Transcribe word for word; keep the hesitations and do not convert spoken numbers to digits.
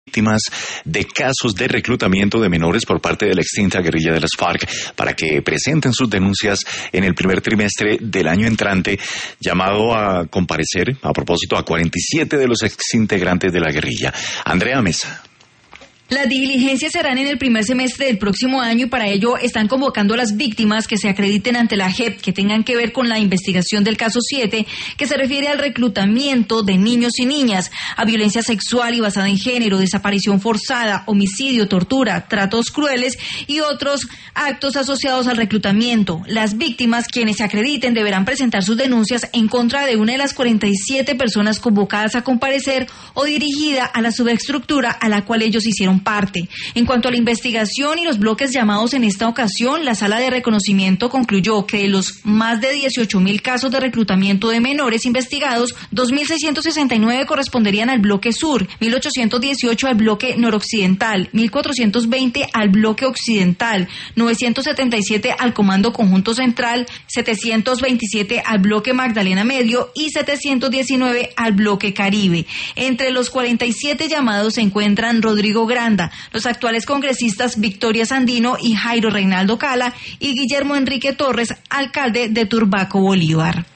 víctimas de casos de reclutamiento de menores por parte de la extinta guerrilla de las FARC para que presenten sus denuncias en el primer trimestre del año entrante, llamado a comparecer a propósito a cuarenta y siete de los exintegrantes de la guerrilla. Andrea Mesa. Las diligencias serán en el primer semestre del próximo año y para ello están convocando a las víctimas que se acrediten ante la J E P, que tengan que ver con la investigación del caso siete, que se refiere al reclutamiento de niños y niñas, a violencia sexual y basada en género, desaparición forzada, homicidio, tortura, tratos crueles y otros actos asociados al reclutamiento. Las víctimas, quienes se acrediten, deberán presentar sus denuncias en contra de una de las cuarenta y siete personas convocadas a comparecer o dirigida a la subestructura a la cual ellos hicieron parte. En cuanto a la investigación y los bloques llamados en esta ocasión, la sala de reconocimiento concluyó que de los más de dieciocho mil casos de reclutamiento de menores investigados, dos mil seiscientos sesenta y nueve corresponderían al bloque sur, mil ochocientos dieciocho al bloque noroccidental, mil cuatrocientos veinte al bloque occidental, novecientos setenta y siete al Comando Conjunto Central, setecientos veintisiete al bloque Magdalena Medio y setecientos diecinueve al bloque Caribe. Entre los cuarenta y siete llamados se encuentran Rodrigo Granda, los actuales congresistas Victoria Sandino y Jairo Reinaldo Cala y Guillermo Enrique Torres, alcalde de Turbaco, Bolívar.